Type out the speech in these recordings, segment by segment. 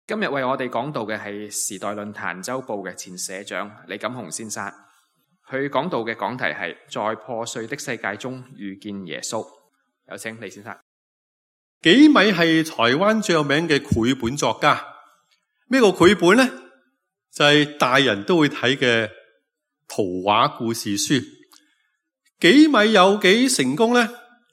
今日為我哋講道嘅係《時代論壇週報》嘅前社長李錦雄先生，佢講道嘅講題係在破碎的世界中遇見耶穌。有請李先生。 幾米係台灣最有名嘅繪本作家。咩個繪本呢？就係大人都會睇嘅圖畫故事書。幾米有幾成功呢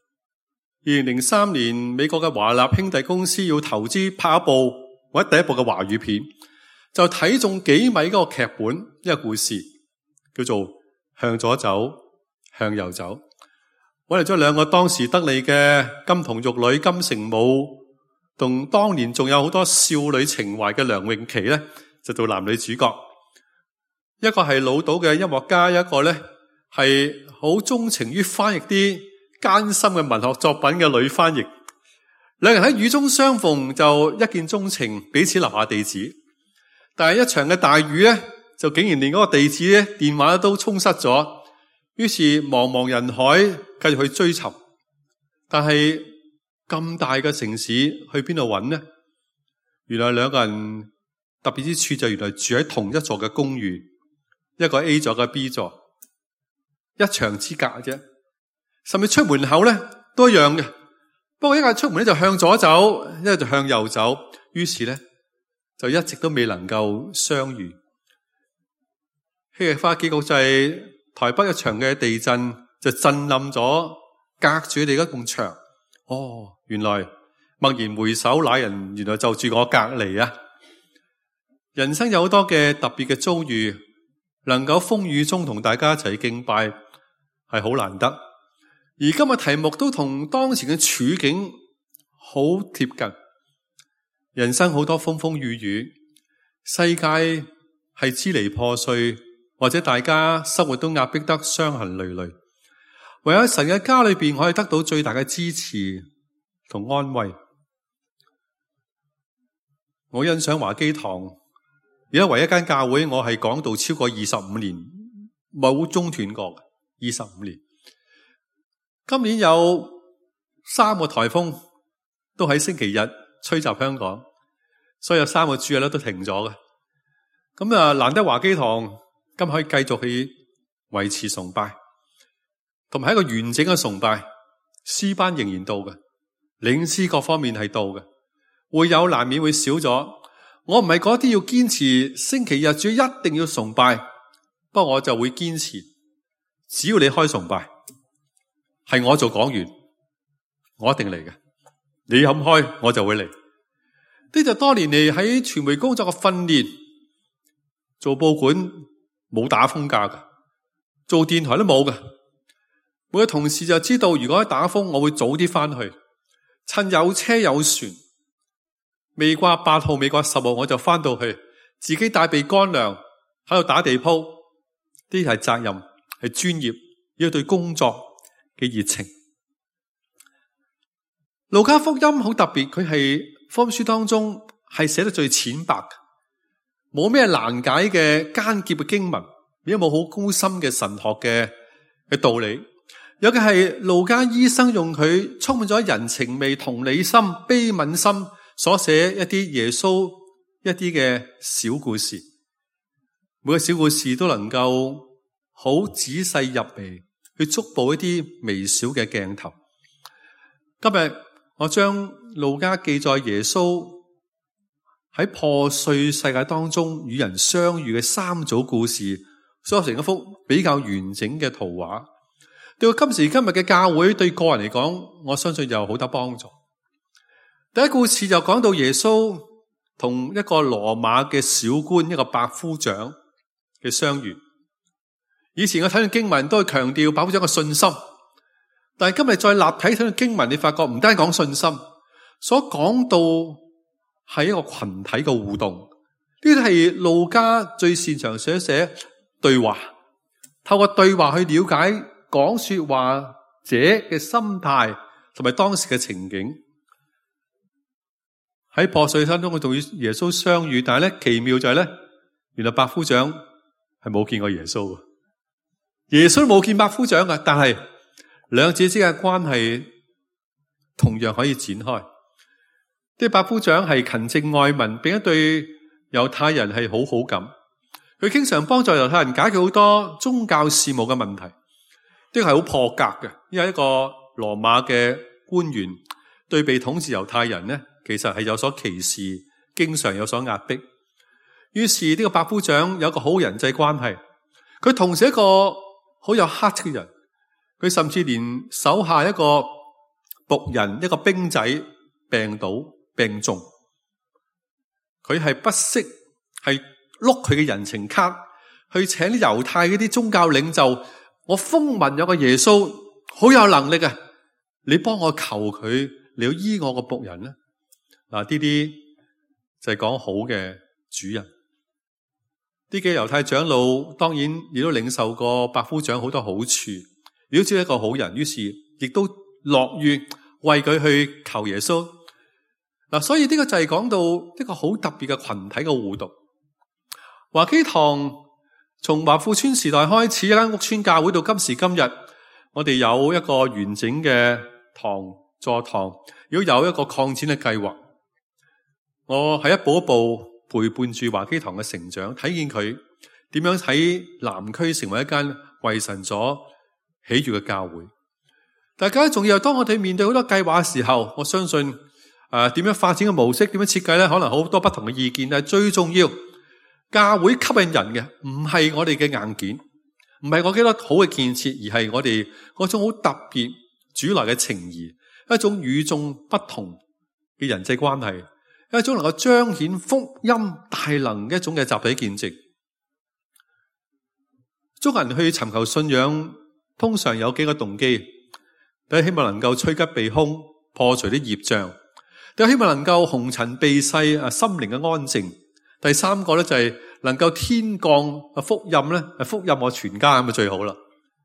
？2003年，美國嘅華納兄弟公司要投資拍一部或者第一部嘅華語片，就睇中幾米嗰個劇本，一個故事叫做向左走，向右走。我哋將兩個當時得利嘅金童玉女金城武，同當年仲有好多少女情懷嘅梁詠琪咧，就做男女主角。一個係老賭嘅音樂家，一個咧係好鍾情於翻譯啲艱辛嘅文學作品嘅女翻譯。兩人喺雨中相逢，就一見鍾情，彼此留下地址。但係一場嘅大雨咧，就竟然連嗰個地址咧、電話都沖失咗。於是茫茫人海繼續去追尋。但係咁大嘅城市去邊度揾呢？原來兩個人特別之處就原來住喺同一座嘅公寓，一個 A 座，一個 B 座，一牆之隔啫。甚至出門口咧都一樣嘅。不過一個出門咧就向左走，一個就向右走，於是咧就一直都未能夠相遇。戲劇化結局就係台北一場嘅地震就震冧咗隔住你嗰埲牆。哦，原來驀然回首那人原來就住我隔籬啊！人生有好多嘅特別嘅遭遇，能夠風雨中同大家一齊敬拜係好難得。而今日題目都同當前嘅處境好貼近，人生好多風風雨雨，世界係支離破碎，或者大家生活都壓迫得傷痕累累。唯有喺神嘅家裏邊，可以得到最大嘅支持同安慰。我欣賞華基堂，而家唯一一間教會，我係講道超過25年，冇中斷過嘅25年。今年有3個颱風都喺星期日吹襲香港，所以有3個主日咧都停咗嘅。咁啊，難得華基堂今可以繼續去維持崇拜，同埋一個完整嘅崇拜，詩班仍然到嘅，領詩各方面係到嘅，會有難免會少咗。我唔係嗰啲要堅持星期日主一定要崇拜，不過我就會堅持，只要你開崇拜。係我做講員，我一定嚟嘅。你肯開，我就會嚟。呢就多年嚟喺傳媒工作嘅訓練，做報館冇打風假嘅，做電台都冇嘅。每個同事就知道，如果一打風，我會早啲翻去，趁有車有船，未掛8號、未掛10號，我就翻到去，自己帶備乾糧喺度打地鋪。呢係責任，係專業，要對工作嘅熱情。路加福音好特別，佢係福音書當中係寫得最淺白嘅，冇咩難解嘅艱澀嘅經文，亦都冇好高深嘅神學嘅道理。有嘅係路加醫生用佢充滿咗人情味、同理心、悲憫心所寫一啲耶穌一啲嘅小故事，每個小故事都能夠好仔細入微，去捉捕一啲微小嘅鏡頭。今日我將路加記載耶穌喺破碎世界當中與人相遇嘅3組故事，所成一幅比較完整嘅圖畫。對今時今日嘅教會，對個人嚟講，我相信有好多幫助。第一故事就講到耶穌同一個羅馬嘅小官，一個百夫長嘅相遇。以前我睇到經文都係強調百夫長嘅信心，但係今日再立體睇到經文，你發覺唔單講信心，所講到係一個群體嘅互動。呢啲係路加最擅長寫對話，透過對話去了解講說話者嘅心態同埋當時嘅情景。喺破碎當中，佢同耶穌相遇，但係咧奇妙就係咧，原來百夫長係冇見過耶穌嘅。耶穌都冇見百夫長嘅，但係兩者之間嘅關係同樣可以展開。 啲百夫長係勤政愛民，並且對猶太人係好好感。佢經常幫助猶太人解決好多宗教事務嘅問題，呢個係好破格嘅。因為一個羅馬嘅官員對被統治猶太人呢，其實係有所歧視，經常有所壓迫。於是呢個百夫長有一個好人際關係，佢同時一個好有 heart 嘅人，佢甚至連手下一個僕人，一個兵仔病倒病重，佢係不惜係碌佢嘅人情卡去請啲猶太嗰啲宗教領袖。我風聞有個耶穌好有能力啊，你幫我求佢，你要醫我個僕人呢？嗱，呢啲就係講好嘅主人。呢幾個猶太長老當然亦都領受過百夫長好多好處，如果只係一個好人，於是亦都樂於為佢去求耶穌。嗱，所以呢個就係講到一個好特別嘅群體嘅互動。華基堂從華富村時代開始，一間屋村教會到今時今日，我哋有一個完整嘅座堂，如果有一個擴展嘅計劃。我係一步一步陪伴住華基堂嘅成長，睇見佢點樣喺南區成為一間為神所喜悅嘅教會。大家仲要，當我哋面對好多計劃嘅時候，我相信點樣發展嘅模式，點樣設計咧，可能好多不同嘅意見。但係最重要，教會吸引人嘅唔係我哋嘅硬件，唔係我幾多好嘅建設，而係我哋嗰種好特別主內嘅情誼，一種與眾不同嘅人際關係，一種能夠彰顯福音大能嘅一種嘅集體見證。中國人去尋求信仰，通常有幾個動機：第一，希望能夠趨吉避凶，破除啲業障；第二，希望能夠紅塵避世，心靈嘅安靜；第三個咧就係能夠天降福音咧，福音我全家咁就最好啦。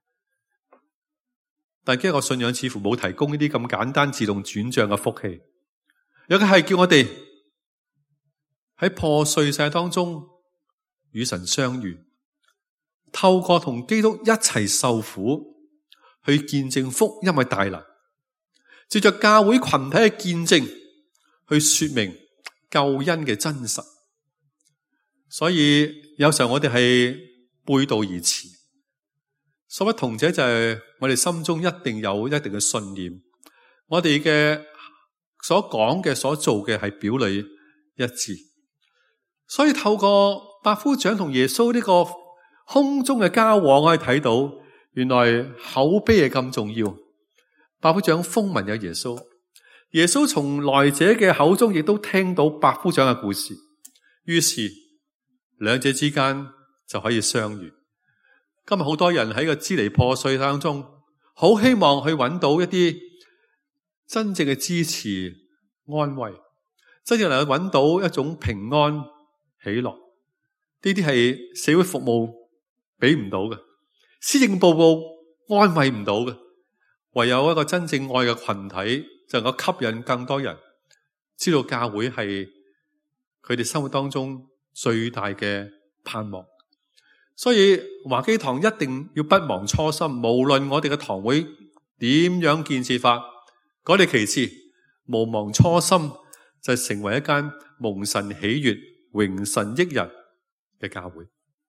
但係呢個信仰似乎冇提供呢啲咁簡單自動轉賬嘅福氣，有嘅係叫我哋喺破碎世界當中與神相遇，透過同基督一齊受苦，去見證福音嘅大能，藉着教會群體嘅見證，去說明救恩嘅真實。所以有時候我哋係背道而馳，所不同者就係我哋心中一定有一定嘅信念，我哋嘅所講嘅所做嘅係表裏一致。所以透過百夫長同耶穌呢個空中嘅交往，可以睇到原來口碑係咁重要。百夫長風聞有耶穌，耶穌從來者嘅口中亦都聽到百夫長嘅故事，於是兩者之間就可以相遇。今日好多人喺個支離破碎當中，好希望去揾到一啲真正嘅支持安慰，真正能夠揾到一種平安喜樂。呢啲係社會服務俾唔到嘅，施政報告安慰唔到嘅，唯有一個真正愛嘅群體就能夠吸引更多人知道教會係佢哋生活當中最大嘅盼望。所以華基堂一定要不忘初心，無論我哋嘅堂會點樣建設法，改嚟其次，無忘初心就成為一間蒙神喜悅、榮神益人嘅教會。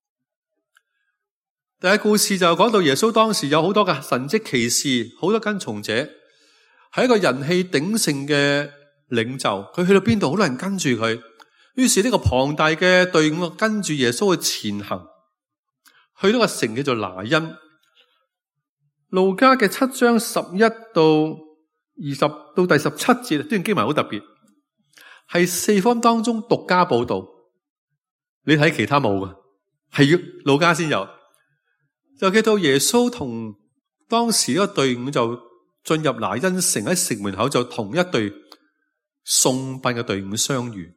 第一故事就講到耶穌當時有好多嘅神蹟奇事，好多跟從者，係一個人氣鼎盛嘅領袖。佢去到邊度，好多人跟住佢。於是呢個龐大嘅隊伍跟住耶穌去前行，去到個城叫做拿因。路加嘅7章11到20到第17節，呢段經文好特別，係四福音當中獨家報道。你睇其他冇嘅，係要路加先有。就記到耶穌同當時嗰個隊伍就進入拿因城，喺城門口就同一隊送殯嘅隊伍相遇。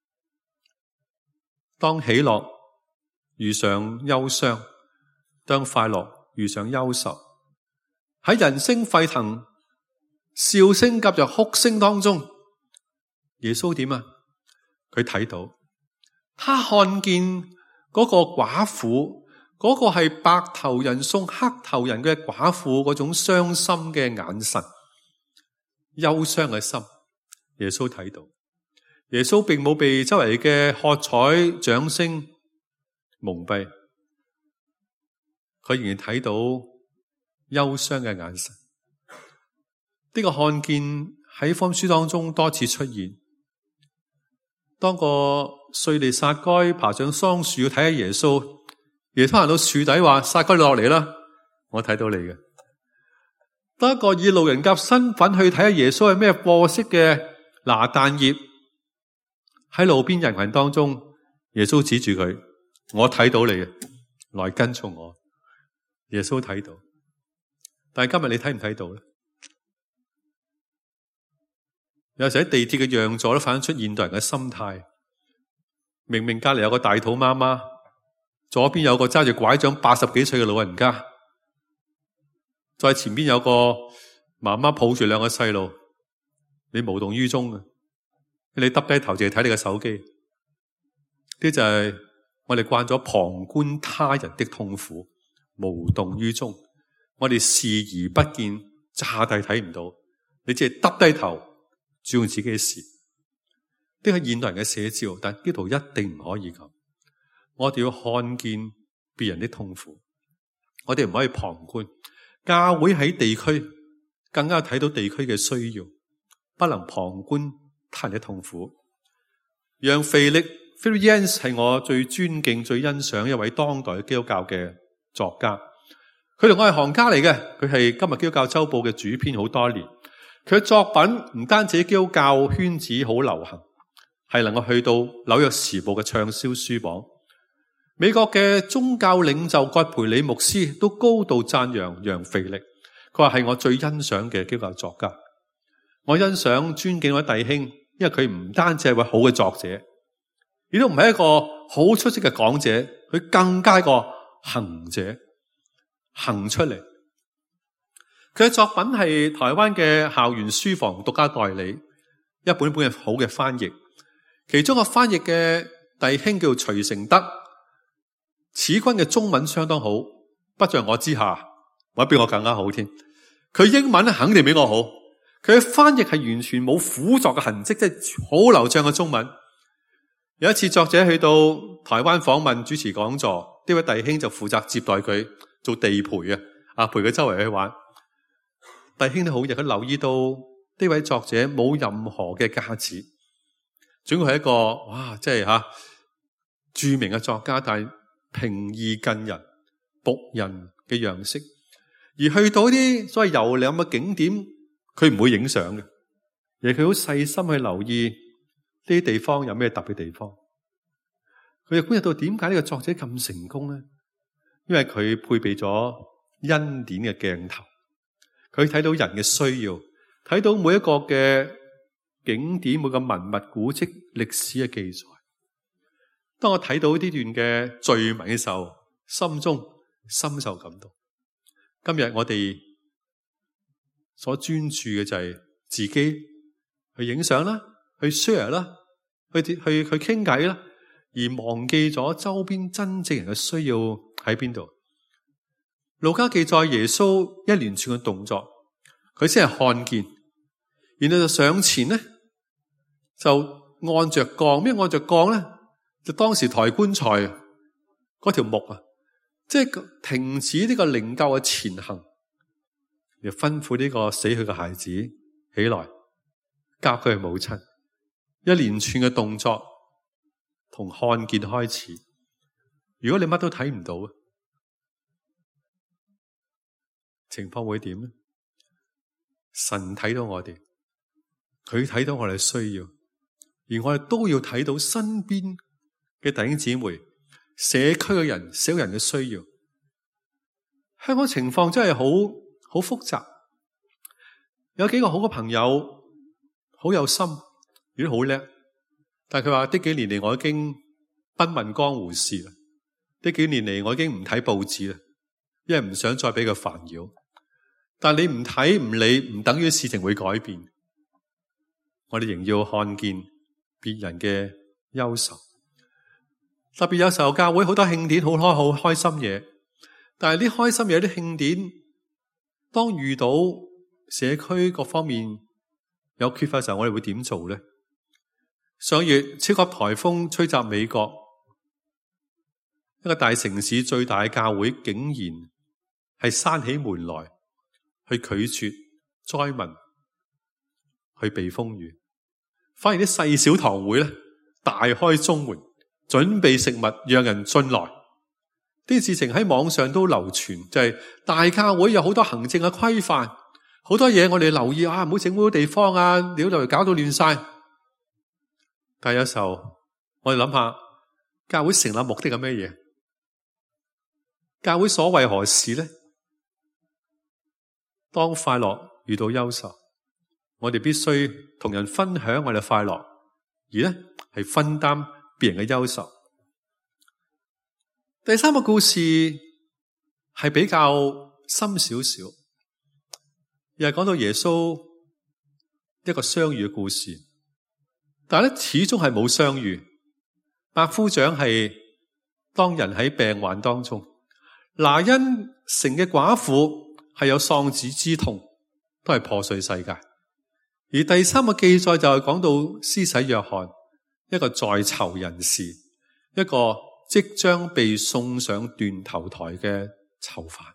當喜樂遇上憂傷，當快樂遇上憂愁，喺人聲沸騰、笑聲夾着哭聲當中，耶穌點啊？佢睇到，他看見嗰個寡婦，嗰個係白頭人送黑頭人嘅寡婦嗰種傷心嘅眼神、憂傷嘅心，耶穌睇到， 耶穌並冇被周圍嘅喝彩、掌聲蒙蔽，佢仍然睇到憂傷嘅眼神。呢個看見喺福音書當中多次出現。當個稅吏撒該爬上桑樹要睇下耶穌，耶穌行到樹底話：撒該，你落嚟啦，我睇到你嘅。當一個以路人甲身份去睇下耶穌係咩貨色嘅拿但業，喺路邊人群當中，耶穌指住佢：我睇到你嘅，來跟從我。耶穌睇到，但係今日你睇唔睇到咧？有時喺地鐵嘅讓座都反映出現代人嘅心態。明明隔籬有個大肚媽媽，左邊有個揸住拐杖80幾歲嘅老人家，再前邊有個媽媽抱住兩個細路，你無動於衷嘅，你耷低頭淨係睇你嘅手機。呢就係我哋慣咗旁觀他人的痛苦，無動於衷。我哋視而不見，詐諦睇唔到，你只係耷低頭，注重自己嘅事。呢個係現代人嘅寫照，但基督徒一定唔可以咁。我哋要看見別人的痛苦，我哋唔可以旁觀。教會喺地區更加睇到地區嘅需要，不能旁觀他人的痛苦。讓腓力 Philip Yancey 係我最尊敬、最欣賞一位當代基督教嘅作家。佢同我係行家嚟嘅，佢係今日基督教週報嘅主編好多年。佢嘅作品唔單止喺基督教圈子好流行，係能夠去到紐約時報嘅暢銷書榜。美國嘅宗教領袖葛培理牧師都高度讚揚楊腓力，佢話係我最欣賞嘅基督教作家。我欣賞尊敬位弟兄，因為佢唔單止係位好嘅作者，亦都唔係一個好出色嘅講者，佢更加一個行者，行出嚟。佢嘅作品係台灣嘅校園書房獨家代理，一本本好嘅翻譯。其中個翻譯嘅弟兄叫徐成德，此君嘅中文相當好，不在我之下，或者比我更加好添。佢英文肯定比我好，佢嘅翻譯係完全冇輔助嘅痕跡，即係好流暢嘅中文。有一次作者去到台灣訪問主持講座，呢位弟兄就負責接待佢做地陪啊，陪佢周圍去玩。弟兄都好日，佢留意到呢位作者冇任何嘅架子，總佢係一個哇，即係著名嘅作家，但係平易近人、僕人嘅樣式。而去到啲所謂遊覽嘅景點，佢唔會影相嘅，而佢好細心去留意呢啲地方有咩特別地方。佢就觀察到點解呢個作者咁成功咧？因為佢配備咗恩典嘅鏡頭。佢睇到人嘅需要，睇到每一個嘅景點、每個文物古蹟、歷史嘅記載。當我睇到呢段嘅序文嘅時候，心中深受感動。今日我哋所專注嘅就係自己去影相啦，去 share 啦，去傾偈啦，而忘記咗周邊真正人嘅需要喺邊度。路加記載耶穌一連串嘅動作，佢先係看見，然後就上前咧，就按着槓。咩按着槓咧？就當時抬棺材嗰條木啊，即係停止呢個靈柩嘅前行，又吩咐呢個死去嘅孩子起來，交佢嘅母親。一連串嘅動作同看見開始。如果你乜都睇唔到，情況會點咧？神睇到我哋，佢睇到我哋需要，而我哋都要睇到身邊嘅弟兄姊妹、社區嘅人、小人嘅需要。香港情況真係好複雜。有幾個好嘅朋友，好有心，亦都好叻，但係佢話呢幾年嚟我已經不問江湖事啦。呢幾年嚟我已經唔睇報紙啦，因為唔想再俾佢煩擾。但你唔睇唔理，唔等於事情會改變。我哋仍要看見別人嘅憂愁。特別有時候教會好多慶典，好開心嘢，但係啲開心嘢、啲慶典，當遇到社區各方面有缺乏嘅時候，我哋會點做咧？ 上月超級颱風吹襲美國，一個大城市最大嘅教會竟然係閂起門來去拒絕災民去避風雨，反而啲細小堂會咧大開中門，準備食物讓人進來。啲事情喺網上都流傳，就係大教會有好多行政嘅規範，好多嘢我哋留意啊，唔好整污地方啊，料就搞到亂晒。但係有時候我哋諗下，教會成立目的係咩嘢？教會所為何事呢？當快樂遇到憂愁，我哋必須同人分享我哋快樂，而呢係分擔別人嘅憂愁。第三個故事係比較深少少，又係講到耶穌一個相遇嘅故事，但係咧始終係冇相遇。百夫長係當人喺病患當中，拿因城嘅寡婦係有喪子之痛，都係破碎世界。而第三個記載就係講到施洗約翰，一個在囚人士，一個即將被送上斷頭台嘅囚犯。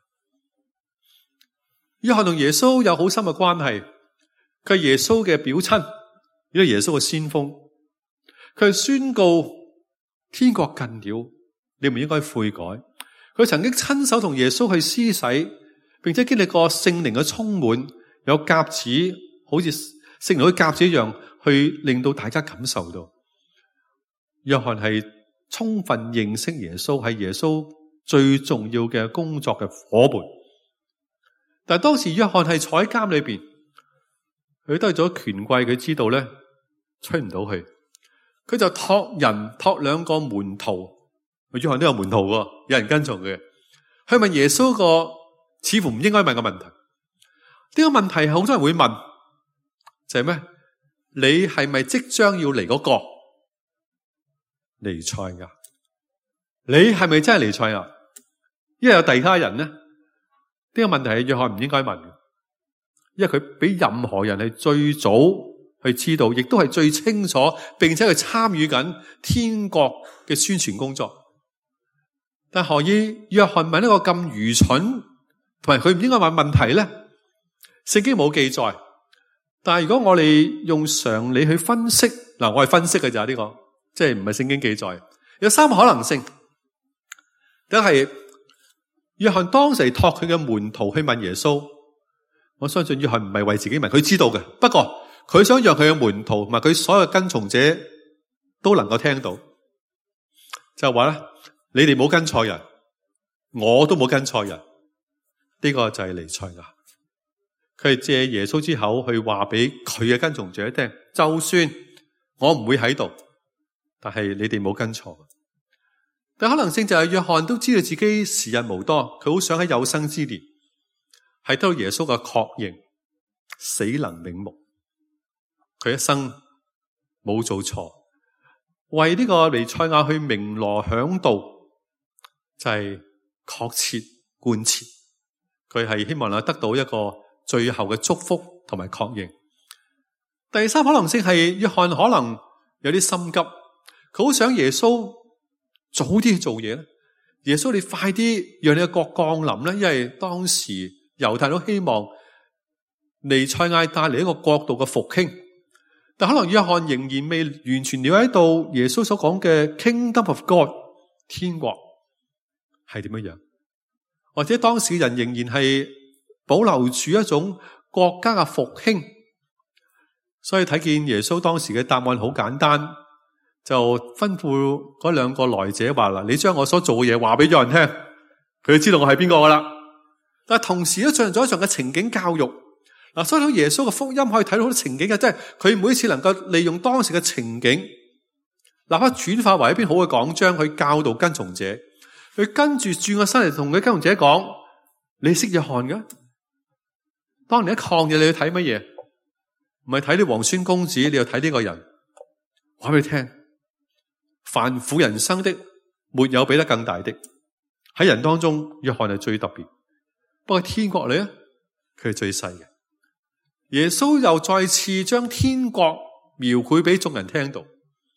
約翰同耶穌有好深嘅關係，佢係耶穌嘅表親，亦都係耶穌嘅先鋒。佢係宣告天國近了，你們應該悔改。佢曾經親手同耶穌去施洗，並且經歷過聖靈嘅充滿，有鴿子好似聖靈好似鴿子一樣，去令到大家感受到。約翰係充分認識耶穌，係耶穌最重要嘅工作嘅夥伴。但係當時約翰係坐喺監裏邊，佢得咗權貴，佢知道咧吹唔到去，佢就託兩個門徒，約翰都有門徒喎，有人跟從嘅，去問耶穌個似乎唔應該問嘅問題。呢個問題係好多人會問，就係咩？你係咪即將要嚟嗰個彌賽亞？你係咪真係彌賽亞？因為有第他人呢？呢個問題係約翰唔應該問嘅，因為佢比任何人係最早去知道，亦都係最清楚，並且去參與緊天國嘅宣傳工作。但何以約翰問一個咁愚蠢，同埋佢唔應該問問題呢？聖經冇記載，但係如果我哋用常理去分析，嗱，我係分析嘅咋呢個，即係唔係聖經記載，有三個可能性。第一係約翰當時託佢嘅門徒去問耶穌，我相信約翰唔係為自己問，佢知道嘅，不過佢想讓佢嘅門徒同埋佢所有嘅跟從者都能夠聽到，就話咧，你哋冇跟錯人，我都冇跟錯人，呢個就係彌賽亞。佢係借耶穌之口去話俾佢嘅跟從者聽，就算我唔會喺度，但係你哋冇跟錯。但可能性就係約翰都知道自己時日無多，佢好想喺有生之年係得到耶穌嘅確認，死能瞑目。佢一生冇做錯，為呢個彌賽亞去鳴鑼響道，就係確切貫徹。佢係希望得到一個最後嘅祝福同埋確認。第三可能性係約翰可能有啲心急，佢好想耶穌早啲做嘢咧。耶穌，你快啲讓你嘅國降臨咧，因為當時猶太人都希望彌賽亞帶嚟一個國度嘅復興。但可能約翰仍然未完全了解到耶穌所講嘅 Kingdom of God 天國係點樣，或者當時嘅人仍然係保留住一種國家嘅復興。所以睇見耶穌當時嘅答案好簡單，就吩咐嗰兩個來者話啦，你將我所做嘅嘢話俾咗人聽，佢就知道我係邊個噶啦。但係同時都進行咗一場嘅情景教育。嗱，所以耶穌嘅福音可以睇到好多情景嘅，即係佢每次能夠利用當時嘅情景，立刻轉化為一篇好嘅講章去教導跟從者。佢跟住轉個身嚟同佢跟從者講：你識約翰嘅？當年一抗嘢，你去睇乜嘢？唔係睇啲皇孫公子，你又睇呢個人。話俾你聽，凡婦人生的，沒有比得更大的。喺人當中，約翰係最特別。不過天國裏咧，佢係最細嘅。耶穌又再次將天國描繪俾眾人聽到。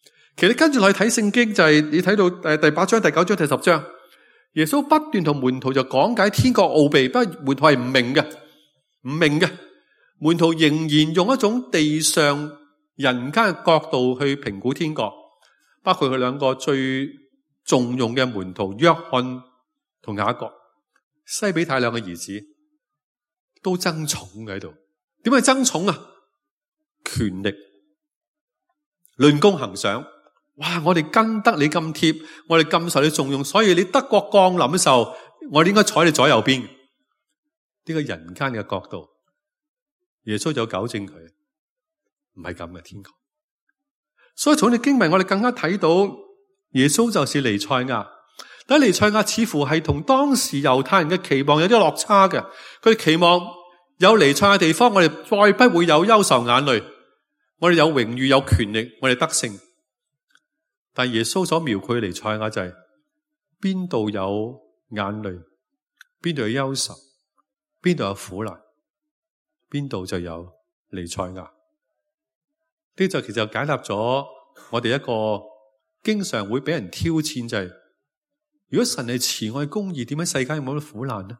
其實你跟住落去睇聖經就係你睇到第8章、第9章、第10章，耶穌不斷同門徒就講解天國奧秘，不過門徒係唔明嘅。門徒仍然用一種地上人間嘅角度去評估天國，包括佢兩個最重用嘅門徒約翰同雅各，西比太兩個兒子都爭寵喺度。點解爭寵啊？權力，論功行賞。哇！我哋跟得你咁貼，我哋咁受你重用，所以你德國降臨嘅時候，我哋應該坐你左右邊。呢個人間嘅角度，耶穌就糾正佢，唔係咁嘅天國。所以從你經文，我哋更加睇到耶穌就是彌賽亞。但係彌賽亞似乎係同當時猶太人嘅期望有啲落差嘅。佢哋期望有彌賽亞嘅地方，我哋再不會有憂愁眼淚，我哋有榮譽有權力，我哋得勝。但耶穌所描繪嘅彌賽亞就係邊度有眼淚，邊度有憂愁，邊度有苦難，邊度就有彌賽亞。呢就其實解答咗我哋一個經常會俾人挑戰，就係如果神係慈愛公義，點解世界有冇得苦難呢？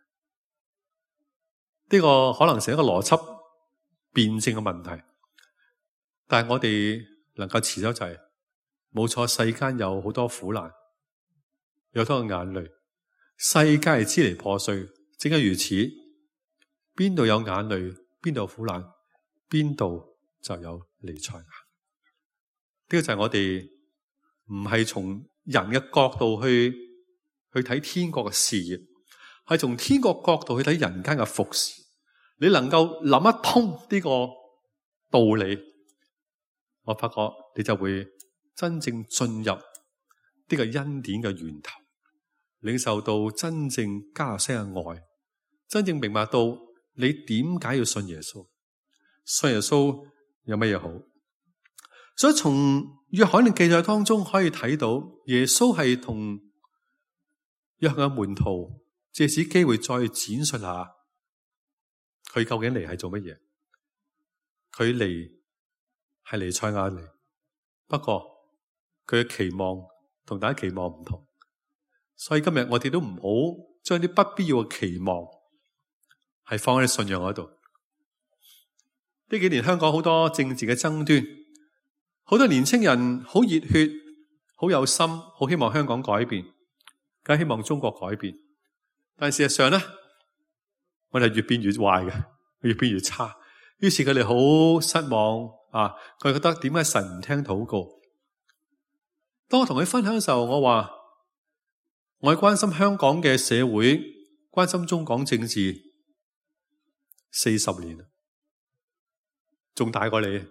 呢個可能成一個邏輯辯證嘅問題，但係我哋能夠持守就係冇錯，世間有好多苦難，有好多眼淚，世界係支離破碎，正係如此。邊度有眼淚，邊度有苦難，邊度就有彌賽亞。呢個就係我哋唔係從人嘅角度去睇天國嘅事業，係從天國角度去睇人間嘅服侍。你能夠諗一通呢個道理，我發覺你就會真正進入呢個恩典嘅源頭，領受到真正加入性嘅愛，真正明白到你點解要信耶穌，信耶穌有乜嘢好。所以從約翰嘅記載當中可以睇到，耶穌係同約翰嘅門徒借此機會再展述下佢究竟嚟係做乜嘢。佢嚟係彌賽亞嚟，不過佢嘅期望同大家期望唔同，所以今日我哋都唔好將啲不必要嘅期望係放喺信仰嗰度。呢幾年香港好多政治嘅爭端，好多年青人好熱血，好有心，好希望香港改變，梗係希望中國改變。但係事實上咧，我哋係越變越壞嘅，越變越差。於是佢哋好失望啊！佢覺得點解神唔聽禱告？當我同佢分享嘅時候，我話我係關心香港嘅社會，關心中港政治40年，仲大過你。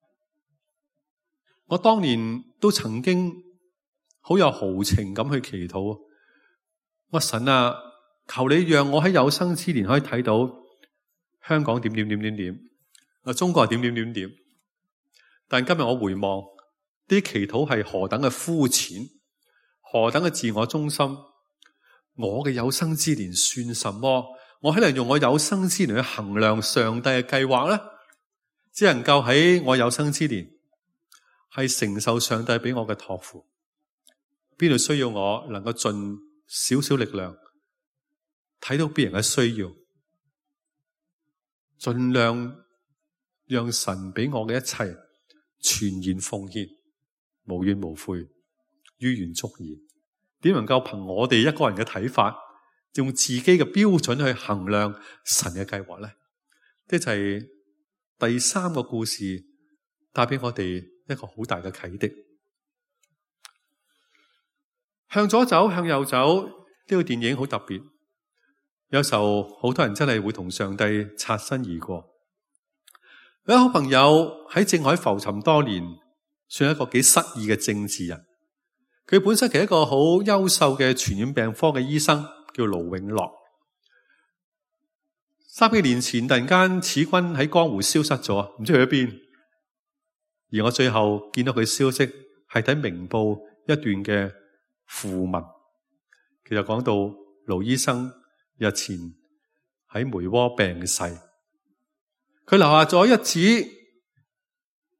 我當年都曾經好有豪情咁去祈禱，我神啊，求你讓我喺有生之年可以睇到香港點，中國係點。但今日我回望，啲祈禱係何等嘅膚淺，何等嘅自我中心。我嘅有生之年算什麼？我豈能用我有生之年去衡量上帝嘅計劃呢？只能夠喺我有生之年係承受上帝俾我嘅託付。邊度需要我能夠盡少少力量睇到別人嘅需要，盡量讓神俾我嘅一切全然奉獻，無怨無悔，於願足矣。點能夠憑我哋一個人嘅睇法，用自己嘅標準去衡量神嘅計劃呢？呢就係第3個故事帶俾我哋一個好大嘅啟迪。向左走，向右走，呢個電影好特別。有時候好多人真係會同上帝擦身而過。有一個好朋友喺政海浮沉多年，算係一個幾失意嘅政治人。佢本身係一個好優秀嘅傳染病科嘅醫生，叫盧永樂。3幾年前突然間此君喺江湖消失咗，唔知去咗邊。而我最後見到佢消息係睇明報一段嘅訃文，其實講到盧醫生日前喺梅窩病逝，佢留下咗一紙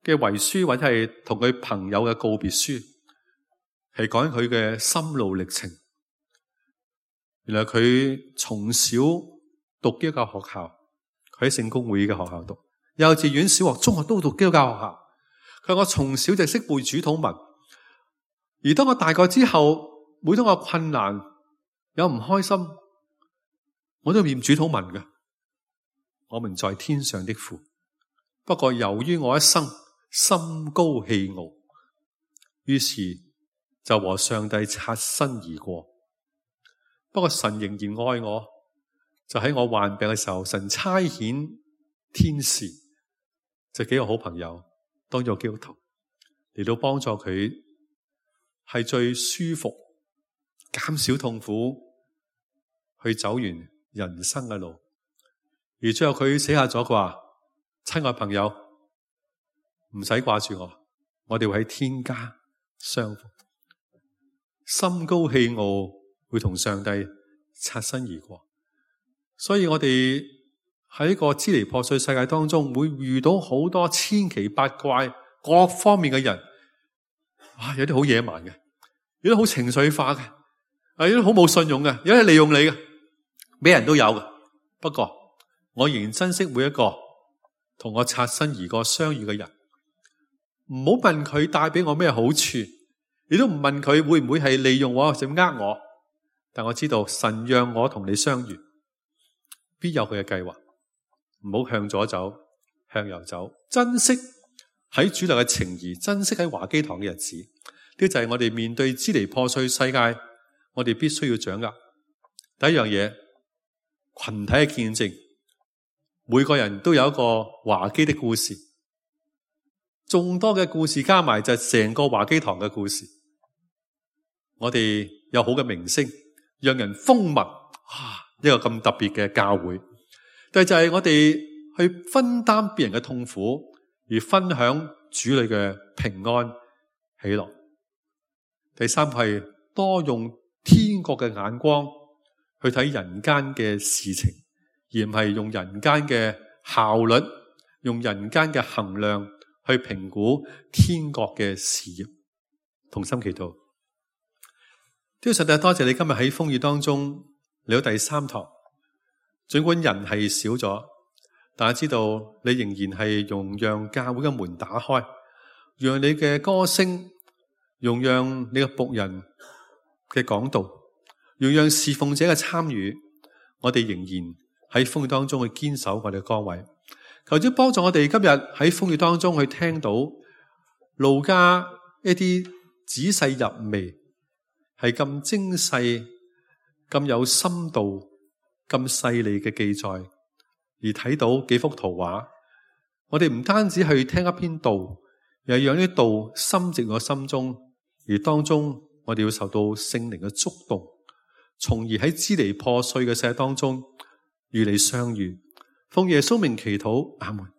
嘅遺書，或者係同佢朋友嘅告別書，係講佢嘅心路歷程。原來佢從小讀基督教學校，佢喺聖公會嘅學校讀，幼稚園、小學、中學都讀基督教學校。佢話我從小就識背主禱文，而當我大個之後，每當我有困難有唔開心，我都念主禱文嘅。我們在天上的父，不過由於我一生心高氣傲，於是就和上帝擦身而過。不過神仍然愛我，就喺我患病嘅時候，神差遣天使，就幾個好朋友當咗基督徒嚟到幫助佢，係最舒服、減少痛苦，去走完人生嘅路。而最後佢寫下咗佢話：親愛朋友，唔使掛住我哋會喺天家相逢。心高氣傲會同上帝擦身而過，所以我哋喺個支離破碎世界當中，會遇到好多千奇百怪各方面嘅人。有啲好野蠻嘅，有啲好情緒化嘅，有啲好冇信用嘅，有啲係利用你嘅，咩人都有嘅。不過我仍然珍惜每一個同我擦身而過相遇嘅人。唔好問佢帶俾我咩好處，亦都唔問佢會唔會係利用我或者呃我。但我知道神讓我同你相遇，必有佢嘅計劃。唔好向左走，向右走，珍惜喺主內嘅情誼，珍惜喺華基堂嘅日子。呢就係我哋面對支離破碎世界，我哋必須要掌握。第一樣嘢，群體嘅見證，每個人都有一個華基的故事，眾多嘅故事加埋就係成個華基堂嘅故事。我哋有好嘅名聲，讓人風聞，一個咁特別嘅教會。但係就係我哋去分擔別人嘅痛苦，而分享主裏嘅平安喜樂。第三個係多用天國嘅眼光去睇人間嘅事情，而唔係用人間嘅效率，用人間嘅衡量去評估天國嘅事業。同心祈禱。天父上帝，多謝你今日喺風雨當中嚟到第三堂。儘管人係少咗，但係知道你仍然係容讓教會嘅門打開，讓你嘅歌聲，容讓你嘅僕人嘅講道，容讓侍奉者嘅參與，我哋仍然喺風雨當中去堅守我哋嘅崗位。求主幫助我哋今日喺風雨當中去聽到路加一啲仔細入微，係咁精細、咁有深度、咁細膩嘅記載，而睇到幾幅圖畫。我哋唔單止去聽一篇道，又係讓呢啲道深植我心中，而當中我哋要受到聖靈嘅觸動，從而喺支離破碎嘅世界當中與你相遇。奉耶穌名祈禱，阿門。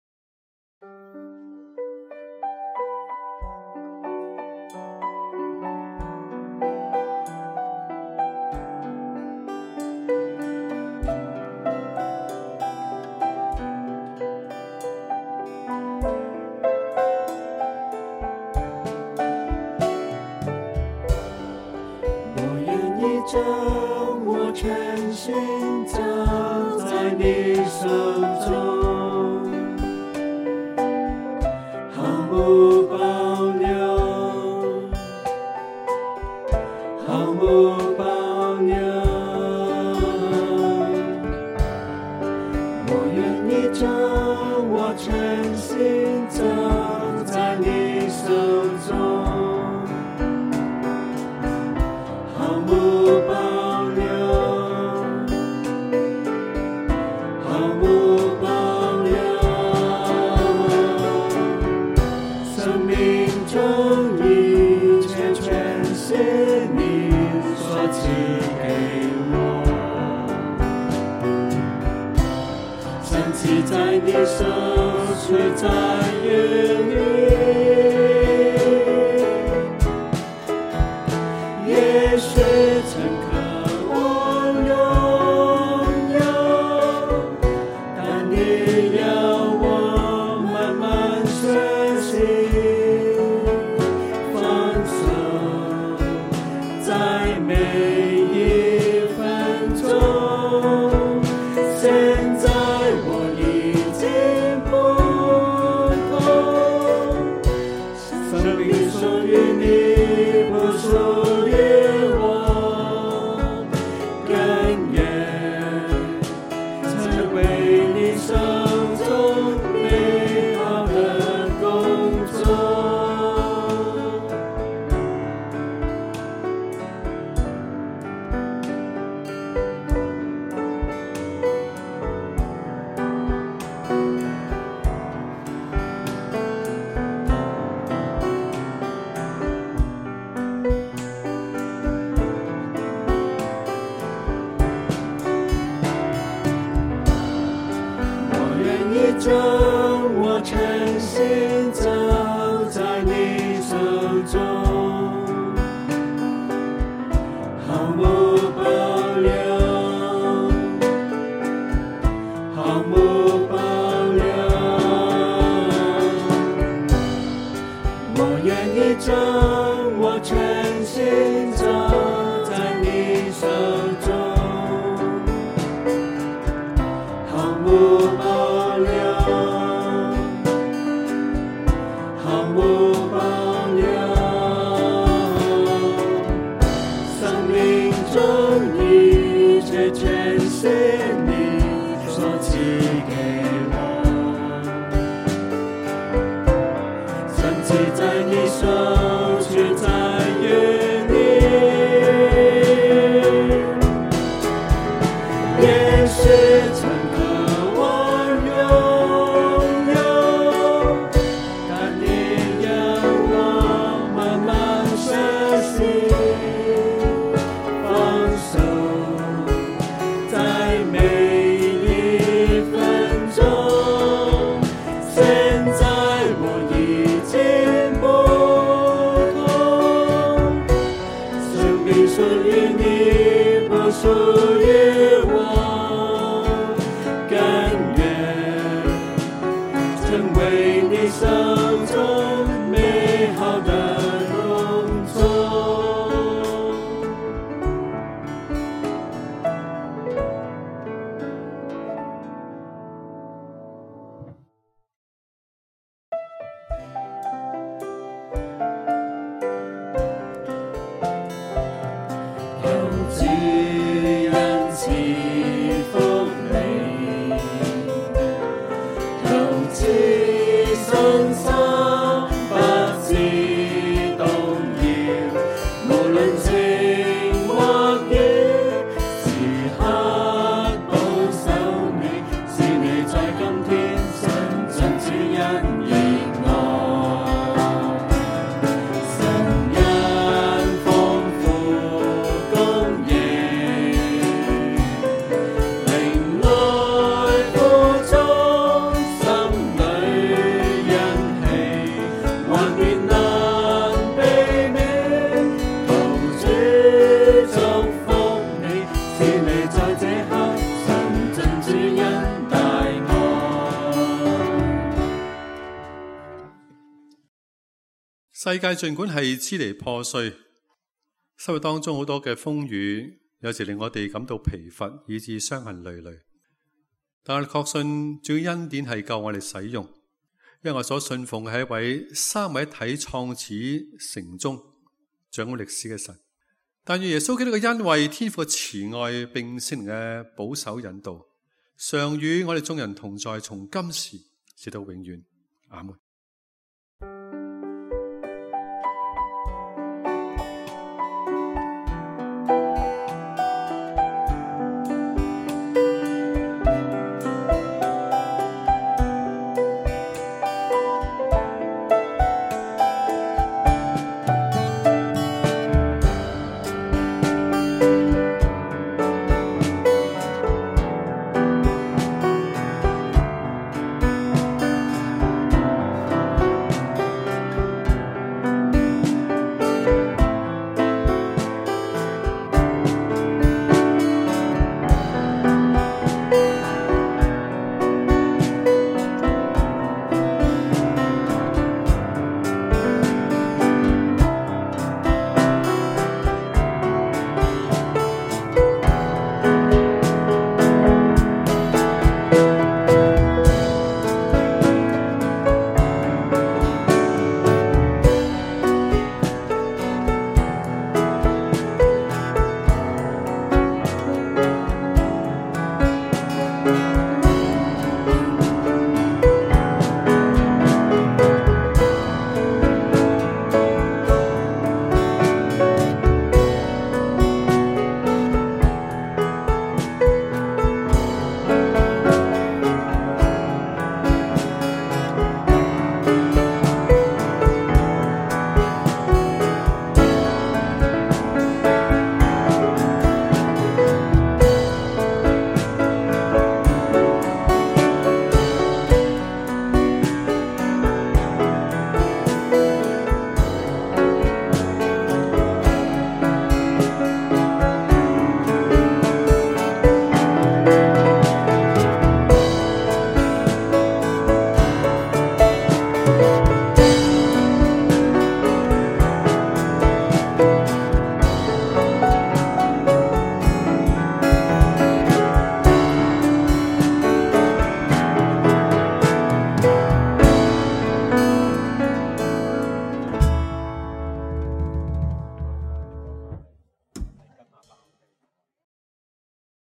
将我全心交在你手中，毫不保留，毫不保留。我愿意将我全心交在你手中。在你手，吹在云里，也许曾渴望拥有，但你要我慢慢深深每一分钟。现在我已经不同，生命属于你，不属于我，更愿成为你手中美好的工作。将我全心交在你手中，毫无保留，毫无保留。我愿意将我全心交在你手中，毫无保留。全是你所赐给我，神迹在你手，却在于你，也是曾渴望拥有，但你让我慢慢学习放手。在每一分钟，现在我已经不同，生命属于你，不属于我，更愿成为你手中美好的工作。 世界盡管係支離破碎，生活當中好多嘅風雨，有時令我哋感到疲乏，以致傷痕累累。但係確信主要恩典係夠我哋使用，因為我所信奉嘅係一位三位一體創始成終掌握歷史嘅神。但願耶穌基督嘅恩惠、天父嘅慈愛並聖靈嘅保守引導，常與我哋眾人同在，從今時直到永遠。阿門。